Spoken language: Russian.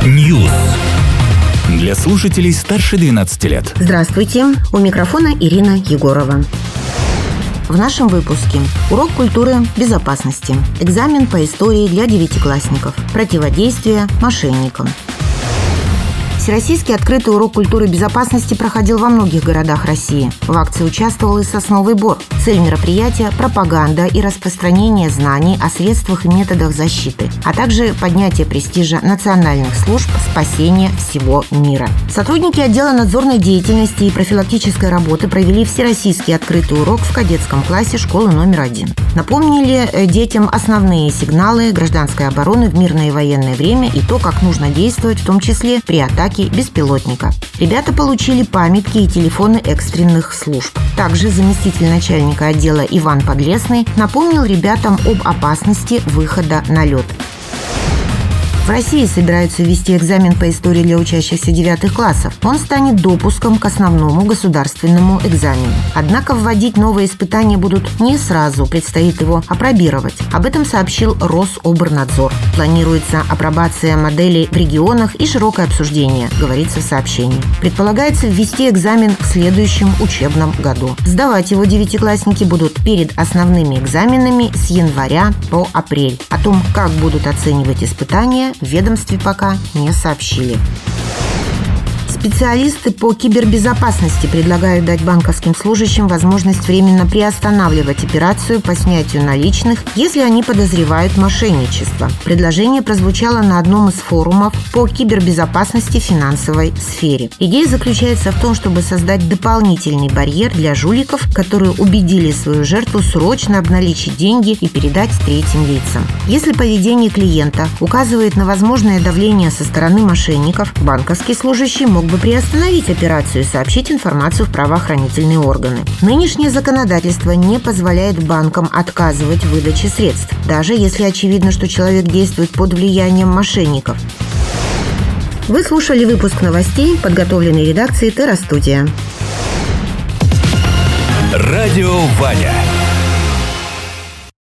News. Для слушателей старше 12 лет. Здравствуйте, у микрофона Ирина Егорова. В нашем выпуске урок культуры безопасности, экзамен по истории для девятиклассников, противодействие мошенникам. Всероссийский открытый урок культуры безопасности проходил во многих городах России. В акции участвовал и Сосновый Бор. Цель мероприятия – пропаганда и распространение знаний о средствах и методах защиты, а также поднятие престижа национальных служб спасения всего мира. Сотрудники отдела надзорной деятельности и профилактической работы провели всероссийский открытый урок в кадетском классе школы номер 1. Напомнили детям основные сигналы гражданской обороны в мирное и военное время и то, как нужно действовать, в том числе при атаке беспилотника. Ребята получили памятки и телефоны экстренных служб. Также заместитель начальника отдела Иван Подлесный напомнил ребятам об опасности выхода на лед. В России собираются ввести экзамен по истории для учащихся 9 классов. Он станет допуском к основному государственному экзамену. Однако вводить новые испытания будут не сразу, предстоит его апробировать. Об этом сообщил Рособорнадзор. Планируется апробация моделей в регионах и широкое обсуждение, говорится в сообщении. Предполагается ввести экзамен в следующем учебном году. Сдавать его девятиклассники будут перед основными экзаменами с января по апрель. О том, как будут оценивать испытания, в ведомстве пока не сообщили. Специалисты по кибербезопасности предлагают дать банковским служащим возможность временно приостанавливать операцию по снятию наличных, если они подозревают мошенничество. Предложение прозвучало на одном из форумов по кибербезопасности в финансовой сфере. Идея заключается в том, чтобы создать дополнительный барьер для жуликов, которые убедили свою жертву срочно обналичить деньги и передать третьим лицам. Если поведение клиента указывает на возможное давление со стороны мошенников, банковский служащий мог бы приостановить операцию и сообщить информацию в правоохранительные органы. Нынешнее законодательство не позволяет банкам отказывать в выдаче средств, даже если очевидно, что человек действует под влиянием мошенников. Вы слушали выпуск новостей, подготовленный редакцией Терра Студия. Радио Ваня.